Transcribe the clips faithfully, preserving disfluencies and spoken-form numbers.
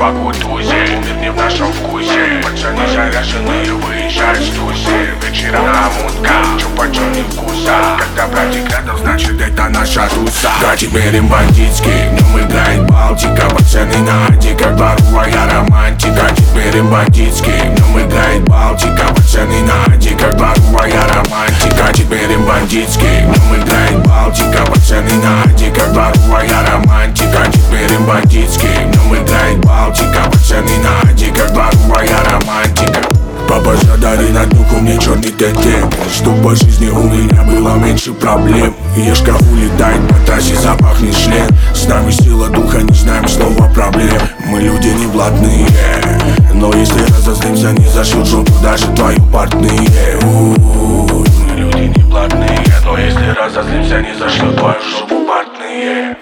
по кутузе, умер не в нашем вкусе. Пацаны заряженные выезжают с тусы. Вечером на мутка, чё почём не вкуса. Когда братик рядом, значит это наша туса. Да теперь им бандитский, в нем играет Балтика. Пацаны на Ади, как дворовая романтика. Теперь им бандитский, в нем играет Балтика. Пацаны на Ади, как дворовая романтика. Теперь им бандитский, в нем играет Балтика. Пацаны на Ади, как дворовая романтика. Теперь им бандитский, в нем играет Балтика. Пацаны на Ади, как дворовая романтика. Папа задари на духу мне черный ТТ, чтоб по жизни у меня было меньше проблем. Ешка улетает по трассе, запахнет член. С нами сила духа, не знаем слова проблем. Мы люди не блатные, но если разозлимся, не зашьют жопу даже твою портные. Мы люди не блатные, но если разозлимся, не зашьют твою жопу портные.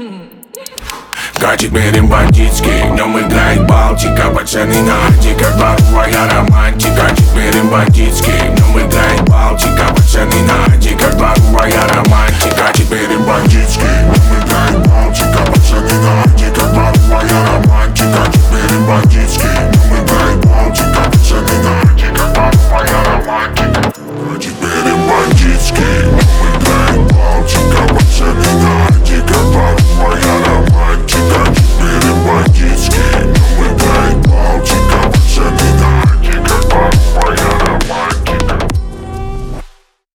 Теперь им бандитский, в нем играет Балтика. Пацаны на Ади, как дворовая романтика. Теперь им бандитский,